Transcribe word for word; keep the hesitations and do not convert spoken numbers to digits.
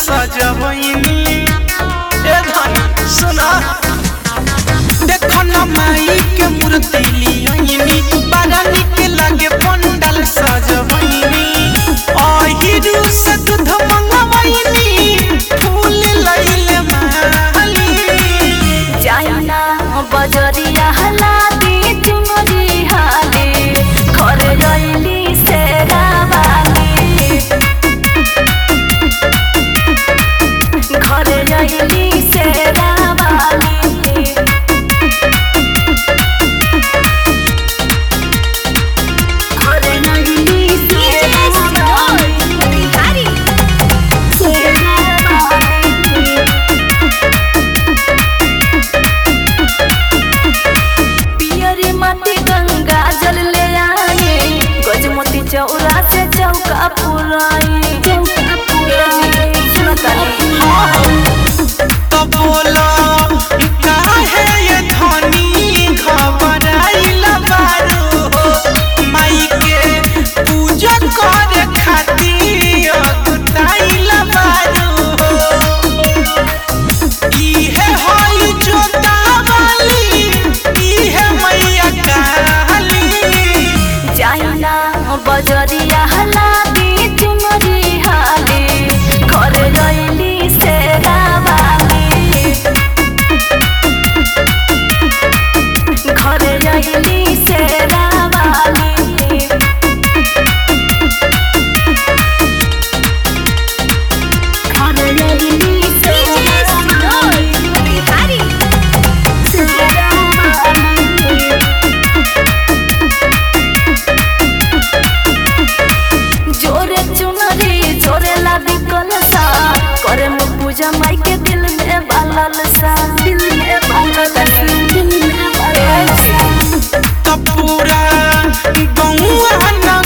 सजवैनी ए धनी सुना देखो ना माई के मूर्ति लियनी बड़ा निक लागे पंडाल सजवैनी आहिरू से दूध मंगवैनी फूल लइले माली जाइना बजरिया हला दी चुनरी हाले घर रइली सेरा वाली घर रइली सेरा वाली घर रइली सेरा वाली बिहारी सेरा वाली पियरी माटी गंगा जल ले आए गजमती चौरा से चौका पुराई चौका पुराई सुनतानी तो बोलो काहे ये धनी घबराइल बारू माई के पूजा करे खातिर अगुताइल बारू इहे होई जोता वाली इहे मैया काली जाइना बजरिया हला दी चुनरी हाले घर रइली सेरा वाली घर रइली सेरा वाली घर रइली सेरा वाली बिहारी सेरा वाली जोरे चुनरी जोरे लादी कलसा करे में पूजा माई के दिल में बालल सा दिल में बालल सा दिल में बालल सा तो पूरा गौआ